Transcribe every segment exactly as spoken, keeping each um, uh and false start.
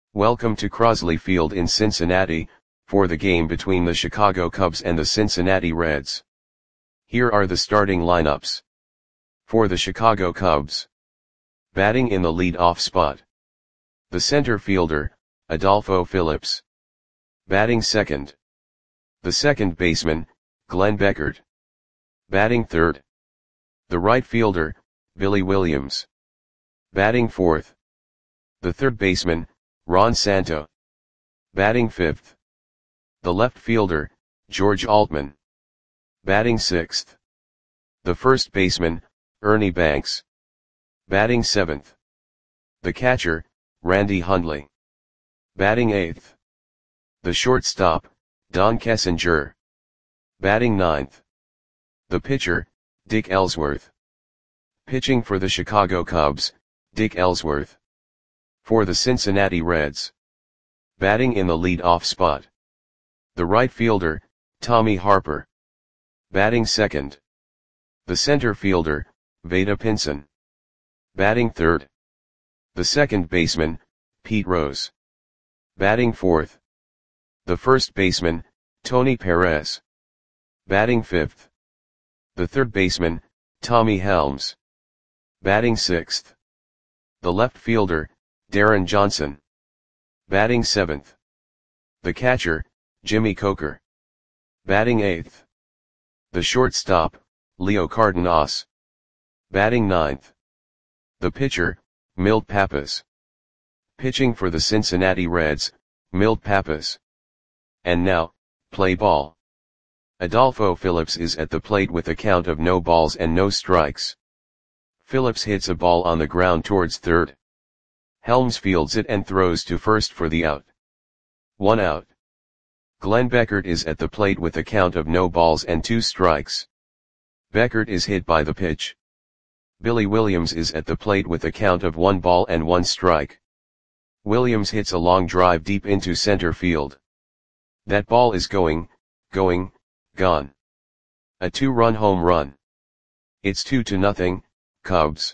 Welcome to Crosley Field in Cincinnati, for the game between the Chicago Cubs and the Cincinnati Reds. Here are the starting lineups. For the Chicago Cubs. Batting in the lead-off spot. The center fielder, Adolfo Phillips. Batting second. The second baseman, Glenn Beckert. Batting third. The right fielder, Billy Williams. Batting fourth. The third baseman, Ron Santo. Batting fifth. The left fielder, George Altman. Batting sixth. The first baseman, Ernie Banks. Batting seventh. The catcher, Randy Hundley. Batting eighth. The shortstop, Don Kessinger. Batting ninth. The pitcher, Dick Ellsworth. Pitching for the Chicago Cubs, Dick Ellsworth. For the Cincinnati Reds. Batting in the lead-off spot. The right fielder, Tommy Harper. Batting second. The center fielder, Vada Pinson. Batting third. The second baseman, Pete Rose. Batting fourth. The first baseman, Tony Perez. Batting fifth. The third baseman, Tommy Helms. Batting sixth. The left fielder, Darren Johnson. Batting seventh. The catcher, Jimmy Coker. Batting eighth. The shortstop, Leo Cardenas. Batting ninth. The pitcher, Milt Pappas. Pitching for the Cincinnati Reds, Milt Pappas. And now, play ball. Adolfo Phillips is at the plate with a count of no balls and no strikes. Phillips hits a ball on the ground towards third. Helms fields it and throws to first for the out. One out. Glenn Beckert is at the plate with a count of no balls and two strikes. Beckert is hit by the pitch. Billy Williams is at the plate with a count of one ball and one strike. Williams hits a long drive deep into center field. That ball is going, going, gone. A two-run home run. It's two to nothing, Cubs.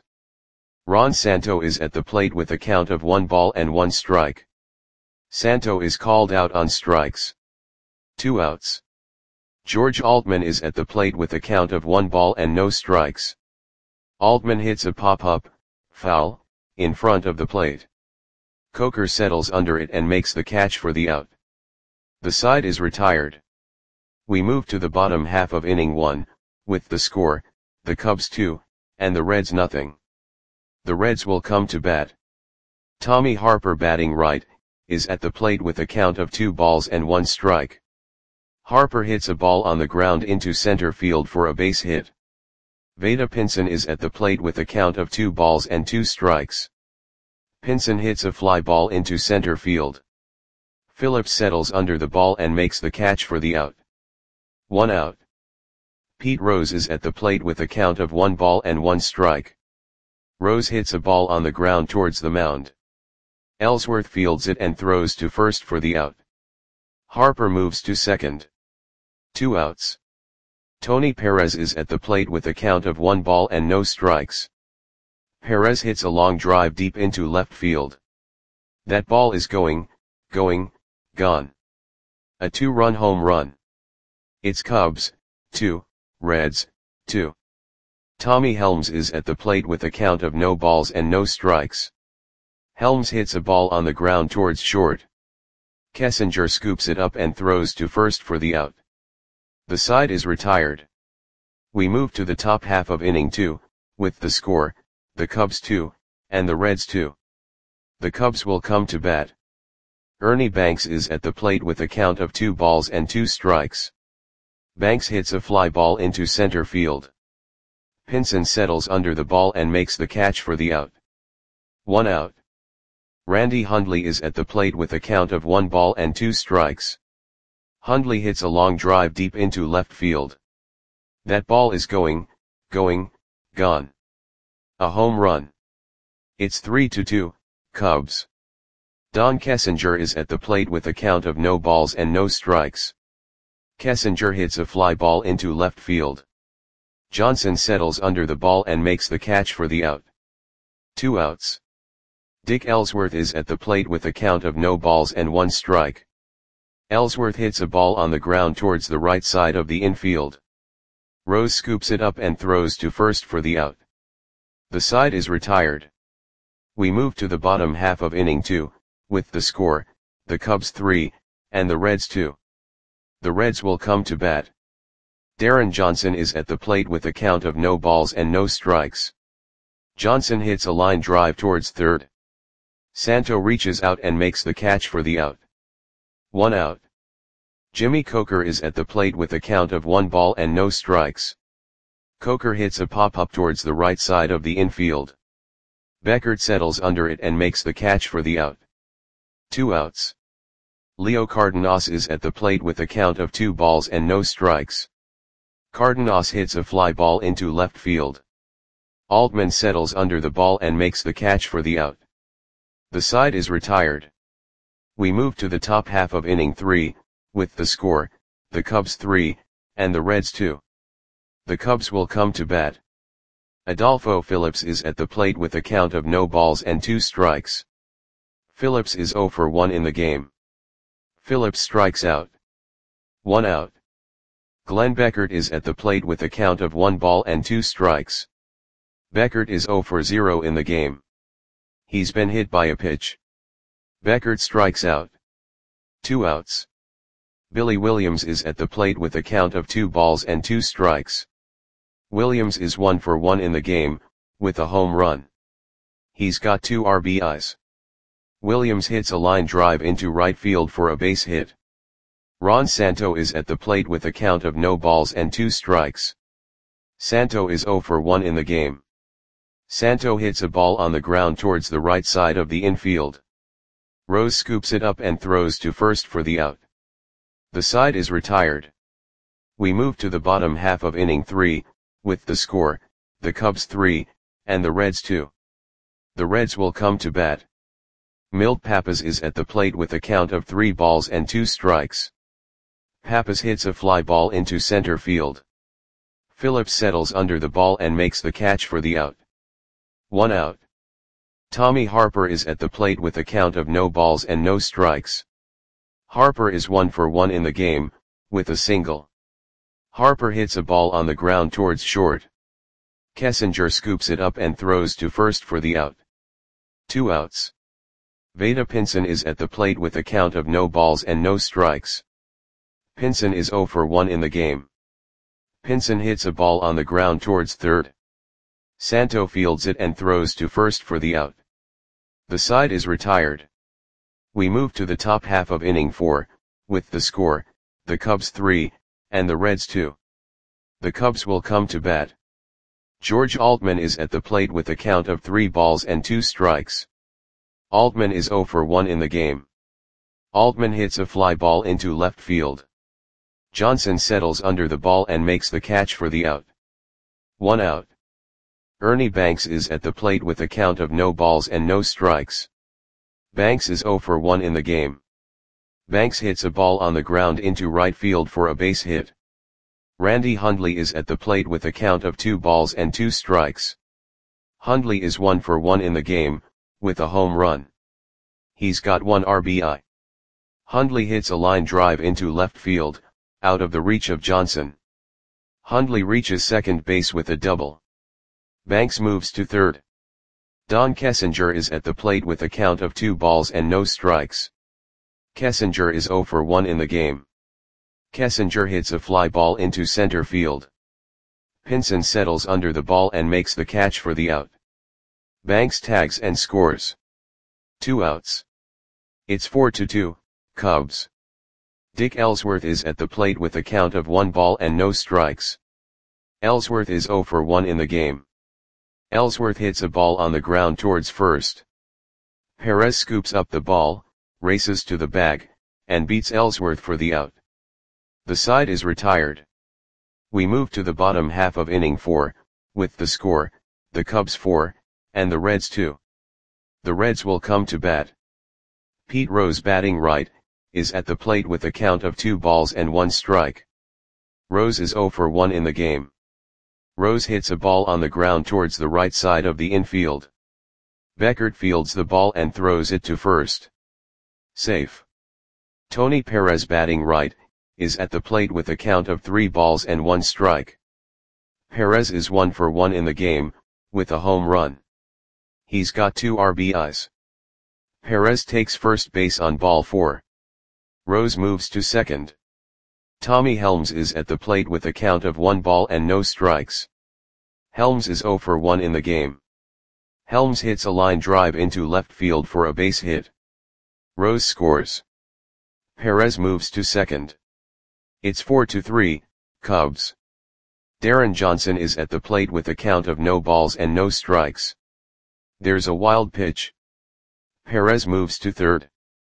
Ron Santo is at the plate with a count of one ball and one strike. Santo is called out on strikes. Two outs. George Altman is at the plate with a count of one ball and no strikes. Altman hits a pop-up, foul, in front of the plate. Coker settles under it and makes the catch for the out. The side is retired. We move to the bottom half of inning one, with the score, the Cubs two, and the Reds nothing. The Reds will come to bat. Tommy Harper, batting right, is at the plate with a count of two balls and one strike. Harper hits a ball on the ground into center field for a base hit. Vada Pinson is at the plate with a count of two balls and two strikes. Pinson hits a fly ball into center field. Phillips settles under the ball and makes the catch for the out. One out. Pete Rose is at the plate with a count of one ball and one strike. Rose hits a ball on the ground towards the mound. Ellsworth fields it and throws to first for the out. Harper moves to second. Two outs. Tony Perez is at the plate with a count of one ball and no strikes. Perez hits a long drive deep into left field. That ball is going, going, gone. A two-run home run. It's Cubs, two, Reds, two. Tommy Helms is at the plate with a count of no balls and no strikes. Helms hits a ball on the ground towards short. Kessinger scoops it up and throws to first for the out. The side is retired. We move to the top half of inning two, with the score, the Cubs two, and the Reds two. The Cubs will come to bat. Ernie Banks is at the plate with a count of two balls and two strikes. Banks hits a fly ball into center field. Pinson settles under the ball and makes the catch for the out. One out. Randy Hundley is at the plate with a count of one ball and two strikes. Hundley hits a long drive deep into left field. That ball is going, going, gone. A home run. It's three to two, Cubs. Don Kessinger is at the plate with a count of no balls and no strikes. Kessinger hits a fly ball into left field. Johnson settles under the ball and makes the catch for the out. Two outs. Dick Ellsworth is at the plate with a count of no balls and one strike. Ellsworth hits a ball on the ground towards the right side of the infield. Rose scoops it up and throws to first for the out. The side is retired. We move to the bottom half of inning two, with the score, the Cubs three, and the Reds two. The Reds will come to bat. Darren Johnson is at the plate with a count of no balls and no strikes. Johnson hits a line drive towards third. Santo reaches out and makes the catch for the out. One out. Jimmy Coker is at the plate with a count of one ball and no strikes. Coker hits a pop-up towards the right side of the infield. Beckert settles under it and makes the catch for the out. Two outs. Leo Cardenas is at the plate with a count of two balls and no strikes. Cardenas hits a fly ball into left field. Altman settles under the ball and makes the catch for the out. The side is retired. We move to the top half of inning three, with the score, the Cubs three, and the Reds two. The Cubs will come to bat. Adolfo Phillips is at the plate with a count of no balls and two strikes. Phillips is zero for one in the game. Phillips strikes out. One out. Glenn Beckert is at the plate with a count of one ball and two strikes. Beckert is zero for zero in the game. He's been hit by a pitch. Beckert strikes out. Two outs. Billy Williams is at the plate with a count of two balls and two strikes. Williams is one for one in the game, with a home run. He's got two R B Is. Williams hits a line drive into right field for a base hit. Ron Santo is at the plate with a count of no balls and two strikes. Santo is zero for one in the game. Santo hits a ball on the ground towards the right side of the infield. Rose scoops it up and throws to first for the out. The side is retired. We move to the bottom half of inning three, with the score, the Cubs three, and the Reds two. The Reds will come to bat. Milt Pappas is at the plate with a count of three balls and two strikes. Pappas hits a fly ball into center field. Phillips settles under the ball and makes the catch for the out. One out. Tommy Harper is at the plate with a count of no balls and no strikes. Harper is one for one in the game, with a single. Harper hits a ball on the ground towards short. Kessinger scoops it up and throws to first for the out. Two outs. Vada Pinson is at the plate with a count of no balls and no strikes. Pinson is zero for one in the game. Pinson hits a ball on the ground towards third. Santo fields it and throws to first for the out. The side is retired. We move to the top half of inning four, with the score, the Cubs three, and the Reds two. The Cubs will come to bat. George Altman is at the plate with a count of three balls and two strikes. Altman is zero for one in the game. Altman hits a fly ball into left field. Johnson settles under the ball and makes the catch for the out. One out. Ernie Banks is at the plate with a count of no balls and no strikes. Banks is zero for one in the game. Banks hits a ball on the ground into right field for a base hit. Randy Hundley is at the plate with a count of two balls and two strikes. Hundley is one for one in the game, with a home run. He's got one R B I. Hundley hits a line drive into left field, out of the reach of Johnson. Hundley reaches second base with a double. Banks moves to third. Don Kessinger is at the plate with a count of two balls and no strikes. Kessinger is zero for one in the game. Kessinger hits a fly ball into center field. Pinson settles under the ball and makes the catch for the out. Banks tags and scores. Two outs. It's four to two, Cubs. Dick Ellsworth is at the plate with a count of one ball and no strikes. Ellsworth is zero for one in the game. Ellsworth hits a ball on the ground towards first. Perez scoops up the ball, races to the bag, and beats Ellsworth for the out. The side is retired. We move to the bottom half of inning four, with the score, the Cubs four, and the Reds two. The Reds will come to bat. Pete Rose, batting right, is at the plate with a count of two balls and one strike. Rose is zero for one in the game. Rose hits a ball on the ground towards the right side of the infield. Beckert fields the ball and throws it to first. Safe. Tony Perez, batting right, is at the plate with a count of three balls and one strike. Perez is one for one in the game, with a home run. He's got two R B Is. Perez takes first base on ball four. Rose moves to second. Tommy Helms is at the plate with a count of one ball and no strikes. Helms is zero for one in the game. Helms hits a line drive into left field for a base hit. Rose scores. Perez moves to second. It's four to three, Cubs. Darren Johnson is at the plate with a count of no balls and no strikes. There's a wild pitch. Perez moves to third.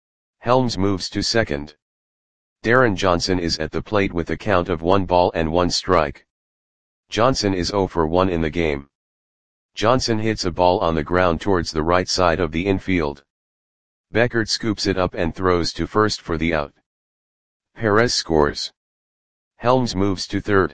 Helms moves to second. Darren Johnson is at the plate with a count of one ball and one strike. Johnson is zero for one in the game. Johnson hits a ball on the ground towards the right side of the infield. Beckert scoops it up and throws to first for the out. Perez scores. Helms moves to third.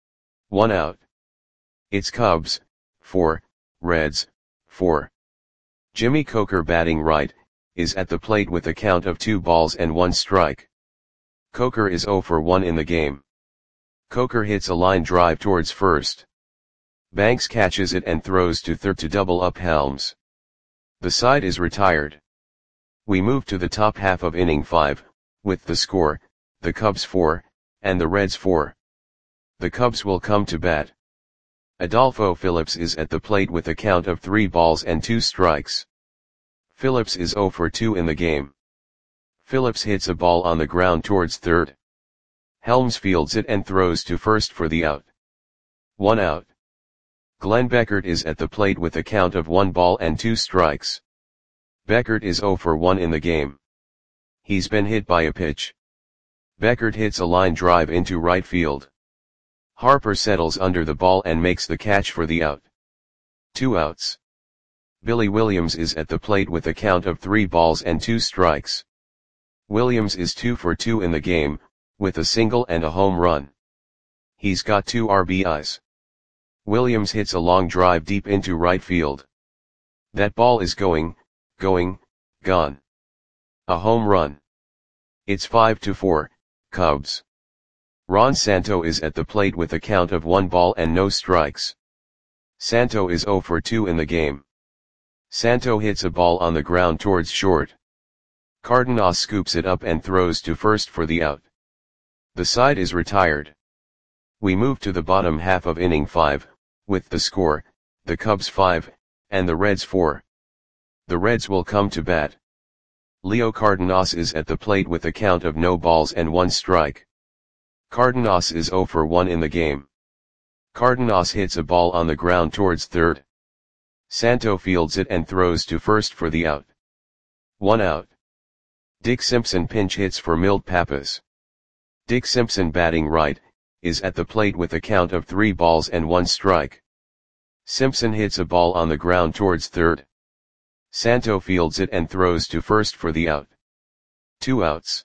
One out. It's Cubs, four, Reds, four. Jimmy Coker, batting right, is at the plate with a count of two balls and one strike. Coker is zero for one in the game. Coker hits a line drive towards first. Banks catches it and throws to third to double up Helms. The side is retired. We move to the top half of inning five, with the score, the Cubs four, and the Reds four. The Cubs will come to bat. Adolfo Phillips is at the plate with a count of three balls and two strikes. Phillips is zero for two in the game. Phillips hits a ball on the ground towards third. Helms fields it and throws to first for the out. One out. Glenn Beckert is at the plate with a count of one ball and two strikes. Beckert is zero for one in the game. He's been hit by a pitch. Beckert hits a line drive into right field. Harper settles under the ball and makes the catch for the out. Two outs. Billy Williams is at the plate with a count of three balls and two strikes. Williams is two for two in the game, with a single and a home run. He's got two R B Is. Williams hits a long drive deep into right field. That ball is going, going, gone. A home run. It's five to four, Cubs. Ron Santo is at the plate with a count of one ball and no strikes. Santo is zero for two in the game. Santo hits a ball on the ground towards short. Cardenas scoops it up and throws to first for the out. The side is retired. We move to the bottom half of inning five, with the score, the Cubs five, and the Reds four. The Reds will come to bat. Leo Cardenas is at the plate with a count of no balls and one strike. Cardenas is zero for one in the game. Cardenas hits a ball on the ground towards third. Santo fields it and throws to first for the out. One out. Dick Simpson pinch hits for Milt Pappas. Dick Simpson, batting right, is at the plate with a count of three balls and one strike. Simpson hits a ball on the ground towards third. Santo fields it and throws to first for the out. Two outs.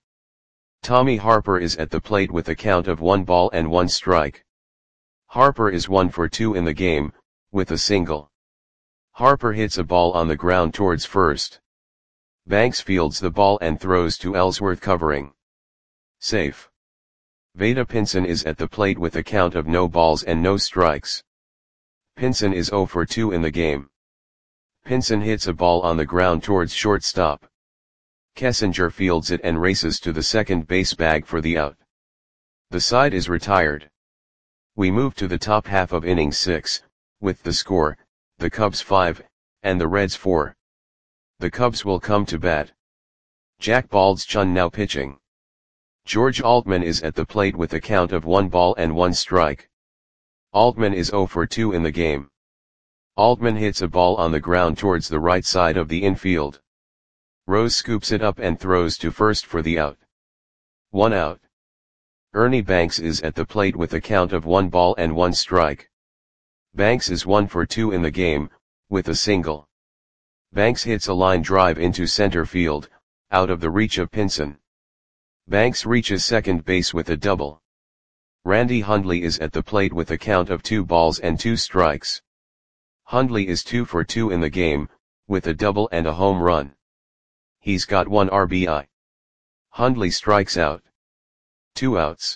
Tommy Harper is at the plate with a count of one ball and one strike. Harper is one for two in the game, with a single. Harper hits a ball on the ground towards first. Banks fields the ball and throws to Ellsworth, covering. Safe. Vada Pinson is at the plate with a count of no balls and no strikes. Pinson is zero for two in the game. Pinson hits a ball on the ground towards shortstop. Kessinger fields it and races to the second base bag for the out. The side is retired. We move to the top half of inning six, with the score, the Cubs five, and the Reds four. The Cubs will come to bat. Jack Baldschun now pitching. George Altman is at the plate with a count of one ball and one strike. Altman is zero for two in the game. Altman hits a ball on the ground towards the right side of the infield. Rose scoops it up and throws to first for the out. One out. Ernie Banks is at the plate with a count of one ball and one strike. Banks is one for two in the game, with a single. Banks hits a line drive into center field, out of the reach of Pinson. Banks reaches second base with a double. Randy Hundley is at the plate with a count of two balls and two strikes. Hundley is two for two in the game, with a double and a home run. He's got one R B I. Hundley strikes out. Two outs.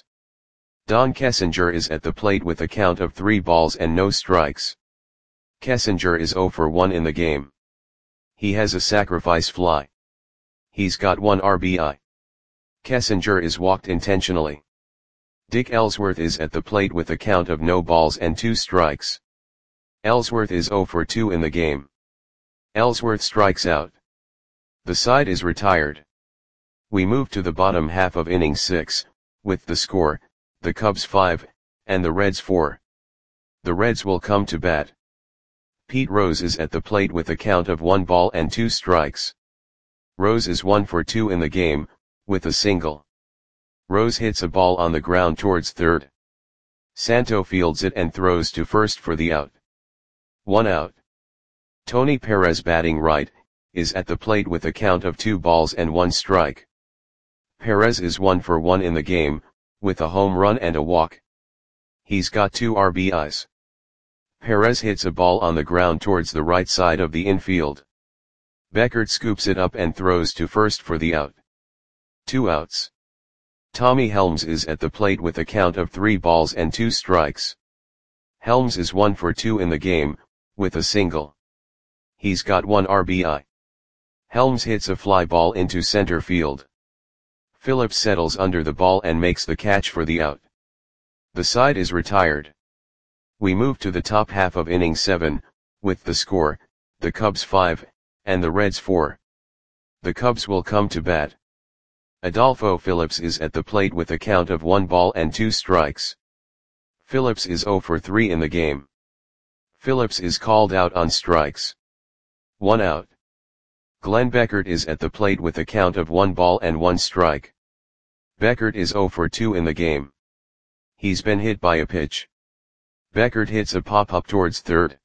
Don Kessinger is at the plate with a count of three balls and no strikes. Kessinger is zero for one in the game. He has a sacrifice fly. He's got one R B I. Kessinger is walked intentionally. Dick Ellsworth is at the plate with a count of no balls and two strikes. Ellsworth is zero for two in the game. Ellsworth strikes out. The side is retired. We move to the bottom half of inning six, with the score, the Cubs five, and the Reds four. The Reds will come to bat. Pete Rose is at the plate with a count of one ball and two strikes. Rose is one for two in the game, with a single. Rose hits a ball on the ground towards third. Santo fields it and throws to first for the out. One out. Tony Perez, batting right, is at the plate with a count of two balls and one strike. Perez is one for one in the game, with a home run and a walk. He's got two R B Is. Perez hits a ball on the ground towards the right side of the infield. Beckert scoops it up and throws to first for the out. Two outs. Tommy Helms is at the plate with a count of three balls and two strikes. Helms is one for two in the game, with a single. He's got one R B I. Helms hits a fly ball into center field. Phillips settles under the ball and makes the catch for the out. The side is retired. We move to the top half of inning seven, with the score, the Cubs five, and the Reds four. The Cubs will come to bat. Adolfo Phillips is at the plate with a count of one ball and two strikes. Phillips is zero for three in the game. Phillips is called out on strikes. One out. Glenn Beckert is at the plate with a count of one ball and one strike. Beckert is zero for two in the game. He's been hit by a pitch. Beckert hits a pop-up towards third.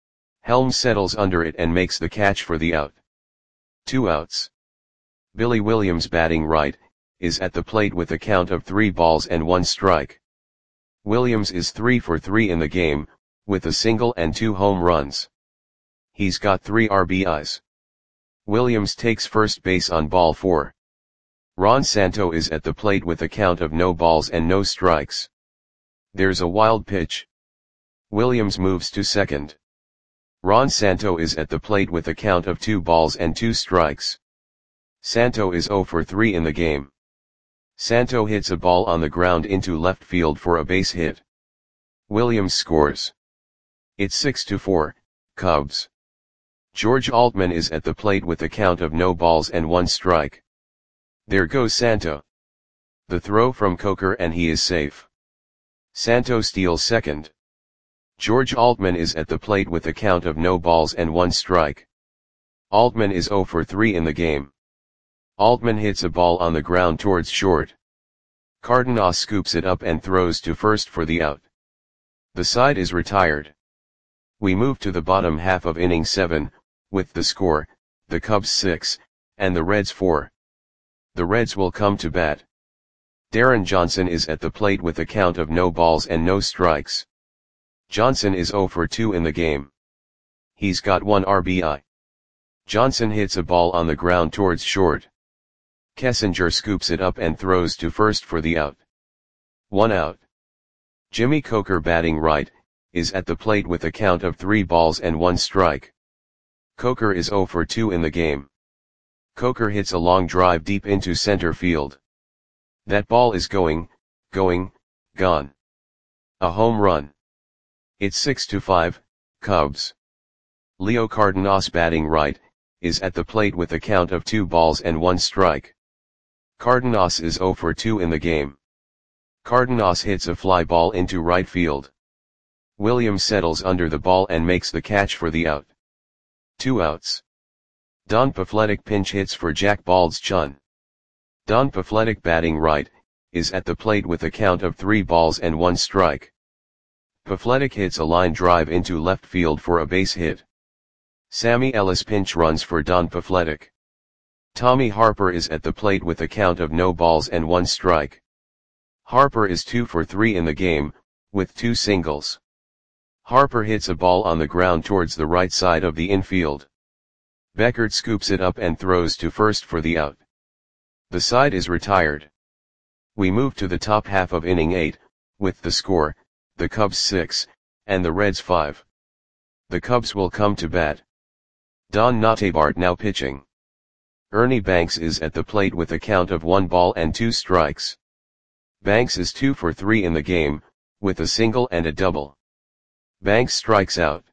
Helms settles under it and makes the catch for the out. Two outs. Billy Williams, batting right, is at the plate with a count of three balls and one strike. Williams is three for three in the game, with a single and two home runs. He's got three R B Is. Williams takes first base on ball four. Ron Santo is at the plate with a count of no balls and no strikes. There's a wild pitch. Williams moves to second. Ron Santo is at the plate with a count of two balls and two strikes. Santo is zero for three in the game. Santo hits a ball on the ground into left field for a base hit. Williams scores. It's six to four, Cubs. George Altman is at the plate with a count of no balls and one strike. There goes Santo. The throw from Coker and he is safe. Santo steals second. George Altman is at the plate with a count of no balls and one strike. Altman is zero for three in the game. Altman hits a ball on the ground towards short. Cardenas scoops it up and throws to first for the out. The side is retired. We move to the bottom half of inning seven, with the score, the Cubs six, and the Reds four. The Reds will come to bat. Darren Johnson is at the plate with a count of no balls and no strikes. Johnson is zero for two in the game. He's got one R B I. Johnson hits a ball on the ground towards short. Kessinger scoops it up and throws to first for the out. One out. Jimmy Coker, batting right, is at the plate with a count of three balls and one strike. Coker is zero for two in the game. Coker hits a long drive deep into center field. That ball is going, going, gone. A home run. It's six to five, Cubs. Leo Cardenas, batting right, is at the plate with a count of two balls and one strike. Cardenas is zero for two in the game. Cardenas hits a fly ball into right field. Williams settles under the ball and makes the catch for the out. Two outs. Don Pafletic pinch hits for Jack Baldschun. Don Pafletic, batting right, is at the plate with a count of three balls and one strike. Pafletic hits a line drive into left field for a base hit. Sammy Ellis pinch runs for Don Pafletic. Tommy Harper is at the plate with a count of no balls and one strike. Harper is two for three in the game, with two singles. Harper hits a ball on the ground towards the right side of the infield. Beckert scoops it up and throws to first for the out. The side is retired. We move to the top half of inning eight, with the score, the Cubs six, and the Reds five. The Cubs will come to bat. Don Notabart now pitching. Ernie Banks is at the plate with a count of one ball and two strikes. Banks is two for three in the game, with a single and a double. Banks strikes out.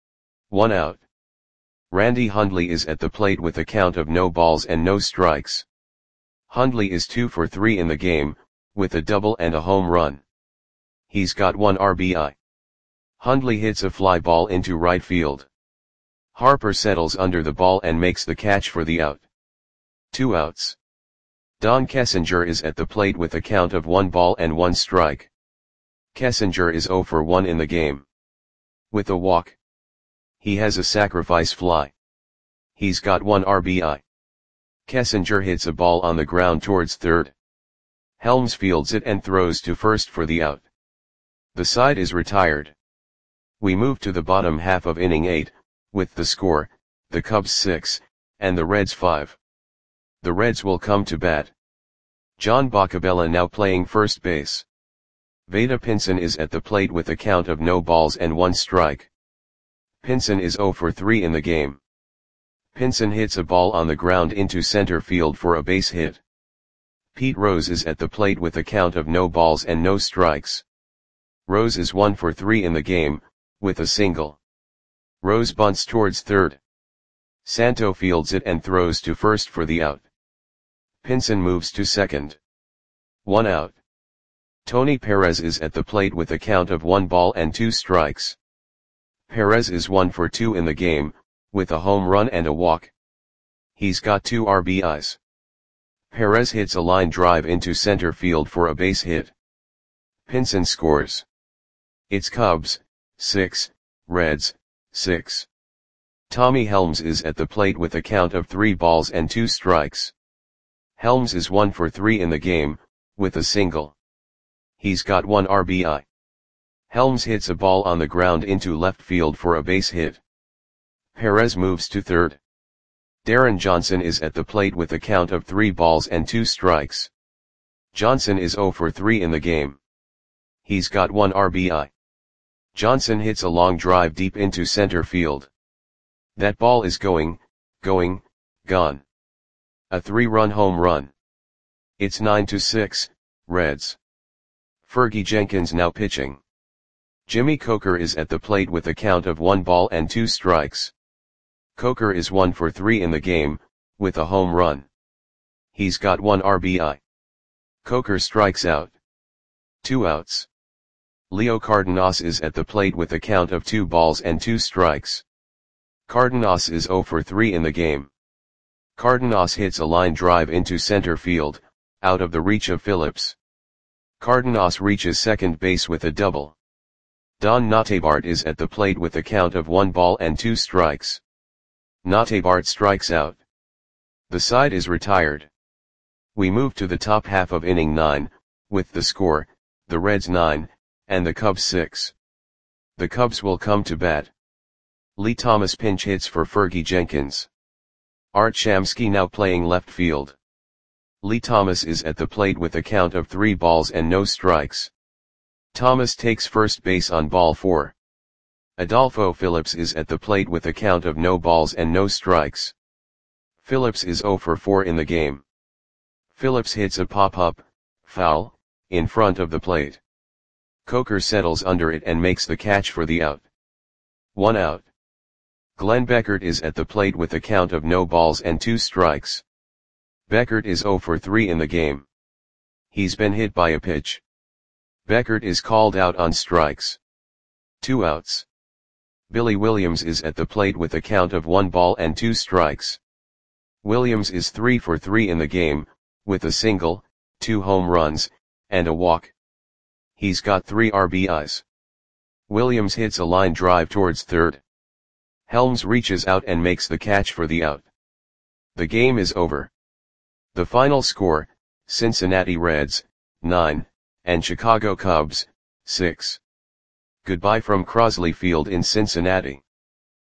One out. Randy Hundley is at the plate with a count of no balls and no strikes. Hundley is two for three in the game, with a double and a home run. He's got one R B I. Hundley hits a fly ball into right field. Harper settles under the ball and makes the catch for the out. Two outs. Don Kessinger is at the plate with a count of one ball and one strike. Kessinger is zero for one in the game. With a walk. He has a sacrifice fly. He's got one R B I. Kessinger hits a ball on the ground towards third. Helms fields it and throws to first for the out. The side is retired. We move to the bottom half of inning eight, with the score, the Cubs six, and the Reds five. The Reds will come to bat. John Boccabella now playing first base. Vada Pinson is at the plate with a count of no balls and one strike. Pinson is zero for three in the game. Pinson hits a ball on the ground into center field for a base hit. Pete Rose is at the plate with a count of no balls and no strikes. Rose is one for three in the game, with a single. Rose bunts towards third. Santo fields it and throws to first for the out. Pinson moves to second. One out. Tony Perez is at the plate with a count of one ball and two strikes. Perez is one for two in the game, with a home run and a walk. He's got two R B Is. Perez hits a line drive into center field for a base hit. Pinson scores. It's Cubs, six, Reds, six. Tommy Helms is at the plate with a count of three balls and two strikes. Helms is one for three in the game, with a single. He's got one R B I. Helms hits a ball on the ground into left field for a base hit. Perez moves to third. Darren Johnson is at the plate with a count of three balls and two strikes. Johnson is zero for three in the game. He's got one R B I. Johnson hits a long drive deep into center field. That ball is going, going, gone. A three-run home run. It's nine to six, Reds. Fergie Jenkins now pitching. Jimmy Coker is at the plate with a count of one ball and two strikes. Coker is one for three in the game, with a home run. He's got one R B I. Coker strikes out. Two outs. Leo Cardenas is at the plate with a count of two balls and two strikes. Cardenas is zero for three in the game. Cardenas hits a line drive into center field, out of the reach of Phillips. Cardenas reaches second base with a double. Don Notabart is at the plate with a count of one ball and two strikes. Notabart strikes out. The side is retired. We move to the top half of inning nine, with the score, the Reds nine, and the Cubs six. The Cubs will come to bat. Lee Thomas pinch hits for Fergie Jenkins. Art Shamsky now playing left field. Lee Thomas is at the plate with a count of three balls and no strikes. Thomas takes first base on ball four. Adolfo Phillips is at the plate with a count of no balls and no strikes. Phillips is zero for four in the game. Phillips hits a pop-up, foul, in front of the plate. Coker settles under it and makes the catch for the out. One out. Glenn Beckert is at the plate with a count of no balls and two strikes. Beckert is zero for three in the game. He's been hit by a pitch. Beckert is called out on strikes. Two outs. Billy Williams is at the plate with a count of one ball and two strikes. Williams is three for three in the game, with a single, two home runs, and a walk. He's got three R B Is. Williams hits a line drive towards third. Helms reaches out and makes the catch for the out. The game is over. The final score, Cincinnati Reds, nine, and Chicago Cubs, six. Goodbye from Crosley Field in Cincinnati.